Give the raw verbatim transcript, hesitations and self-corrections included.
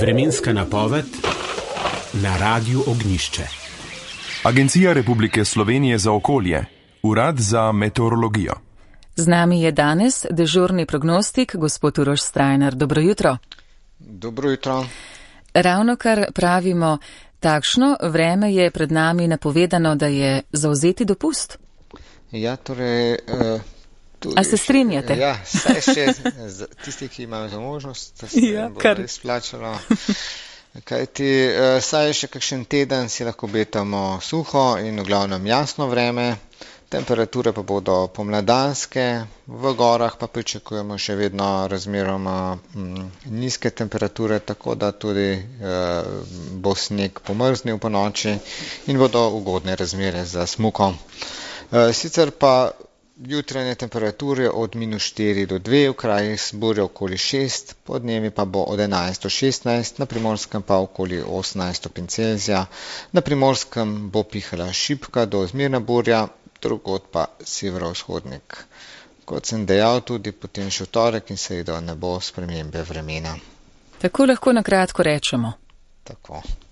Vremenska napoved na Radiu Ognjišče. Agencija Republike Slovenije za okolje, Urad za meteorologijo. Z nami je danes dežurni prognostik, gospod Uroš Strajnar. Dobro jutro. Dobro jutro. Ravnokar pravimo, takšno vreme je pred nami napovedano, da je zavzeti dopust. Ja, torej... Uh... A se strinjate? Ja, saj še tisti, ki imajo za možnost, da se ja, bo res plačalo. Kajti saj še kakšen teden si lahko obetamo suho in v glavnem jasno vreme, temperature pa bodo pomladanske, v gorah pa pričakujemo še vedno razmeroma m, nizke temperature, tako da tudi e, bo sneg pomrznil po noči in bodo ugodne razmere za smuko. E, sicer pa jutranje temperature od minus štiri do dve, v krajih z burjo okoli šest, pod njimi pa bo od enajst do šestnajst, na Primorskem pa okoli osemnajst stopinj Celzija. Na Primorskem bo pihala šibka do zmerna burja, drugod pa severovzhodnik. Kot sem dejal, tudi potem še v torek in sredo ne bo spremembe vremena. Tako lahko na kratko rečemo. Tako.